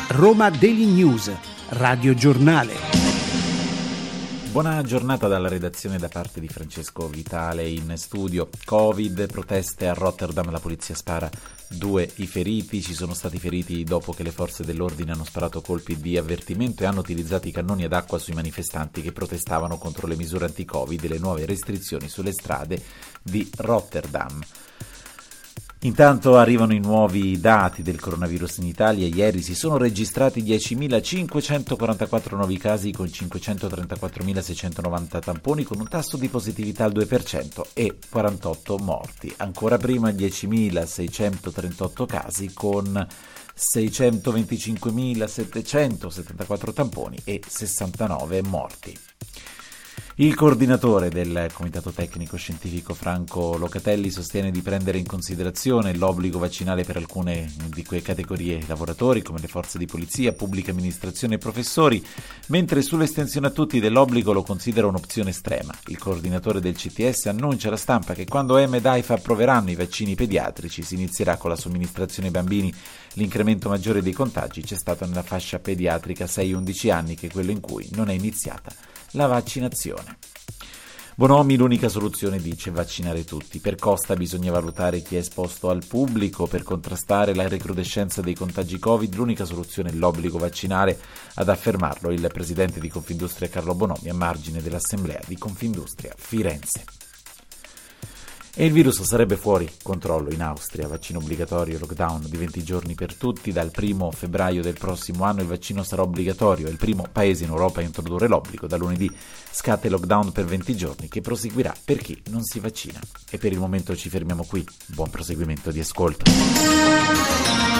Roma Daily News, Radio Giornale. Buona giornata dalla redazione da parte di Francesco Vitale in studio. Covid, proteste a Rotterdam, la polizia spara, 2 i feriti. Ci sono stati feriti dopo che le forze dell'ordine hanno sparato colpi di avvertimento e hanno utilizzato i cannoni ad acqua sui manifestanti che protestavano contro le misure anti-Covid e le nuove restrizioni sulle strade di Rotterdam. Intanto arrivano i nuovi dati del coronavirus in Italia. Ieri si sono registrati 10.544 nuovi casi con 534.690 tamponi, con un tasso di positività al 2% e 48 morti. Ancora prima 10.638 casi con 625.774 tamponi e 69 morti. Il coordinatore del Comitato Tecnico Scientifico Franco Locatelli sostiene di prendere in considerazione l'obbligo vaccinale per alcune di quelle categorie lavoratori come le forze di polizia, pubblica amministrazione e professori, mentre sull'estensione a tutti dell'obbligo lo considera un'opzione estrema. Il coordinatore del CTS annuncia alla stampa che quando EMA ed AIFA approveranno i vaccini pediatrici si inizierà con la somministrazione ai bambini. L'incremento maggiore dei contagi c'è stato nella fascia pediatrica 6-11 anni, che è quello in cui non è iniziata la vaccinazione. Bonomi, l'unica soluzione, dice, vaccinare tutti. Per Costa bisogna valutare chi è esposto al pubblico. Per contrastare la recrudescenza dei contagi Covid, l'unica soluzione è l'obbligo vaccinale, ad affermarlo il presidente di Confindustria Carlo Bonomi a margine dell'assemblea di Confindustria Firenze. E il virus sarebbe fuori controllo in Austria. Vaccino obbligatorio, lockdown di 20 giorni per tutti. Dal 1 febbraio del prossimo anno il vaccino sarà obbligatorio. È il primo paese in Europa a introdurre l'obbligo. Da lunedì scatta il lockdown per 20 giorni che proseguirà per chi non si vaccina. E per il momento ci fermiamo qui. Buon proseguimento di ascolto.